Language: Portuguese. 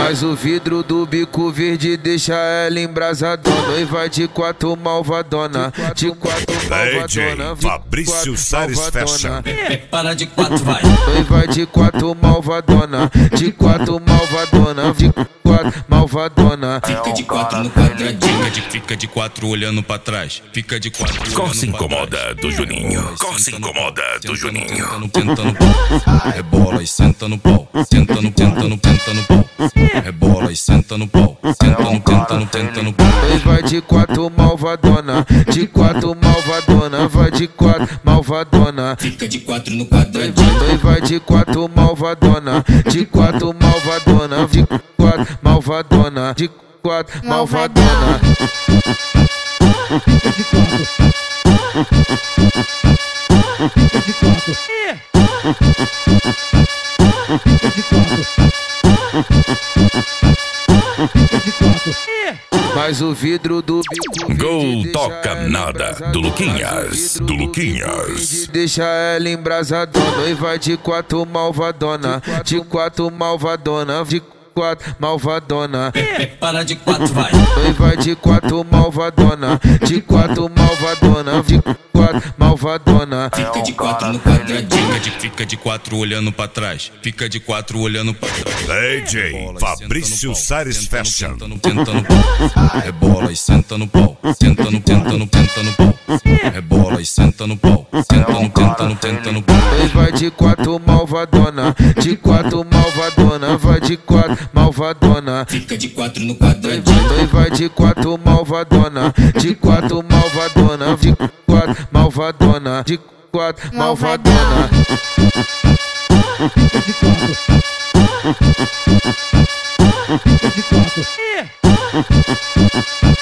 Mas o vidro do bico verde deixa ela embrasadona. E vai de quatro malvadona, de quatro malvadona. Fabrício Sares Fashion. Para de quatro, vai. E vai de quatro malvadona, de quatro malvadona, de quatro malvadona. Fica de quatro no quadradinho, fica de quatro olhando pra trás. Fica de quatro olhando pra trás. Corsa incomoda do Juninho. Corsa incomoda do Juninho. Tenta no pau, rebola e senta no pau. Tenta no pau, rebola e senta no pau. Tenta no pau. E vai de quatro malvadona, de quatro malvadona, vai de quatro malvadona. Fica de quatro no quadradinho. E vai de quatro malvadona, de quatro malvadona, de quatro malvadona, de quatro malvadona. Mas o vidro do bico Gol toca nada do Luquinhas. Do Luquinhas. deixa ela embrasadona. E vai de quatro malvadona, de quatro malvadona, de quatro malvadona. Para de quatro, vai. E vai de quatro malvadona, de quatro malvadona, de quatro malvadona. Fica de quatro no quadradinho, fica de quatro olhando pra trás. Fica de quatro olhando pra trás. DJ Fabrício Sares Fashion. Tenta no pau, rebola e senta no pau. Tenta no pau, rebola e senta no pau. Tenta no pau. E vai de quatro malvadona, de quatro malvadona, vai de quatro malvadona. Fica de quatro no quadradinho. E vai de quatro malvadona, de quatro malvadona, de quatro malvadona, de quatro malvadona. De quatro.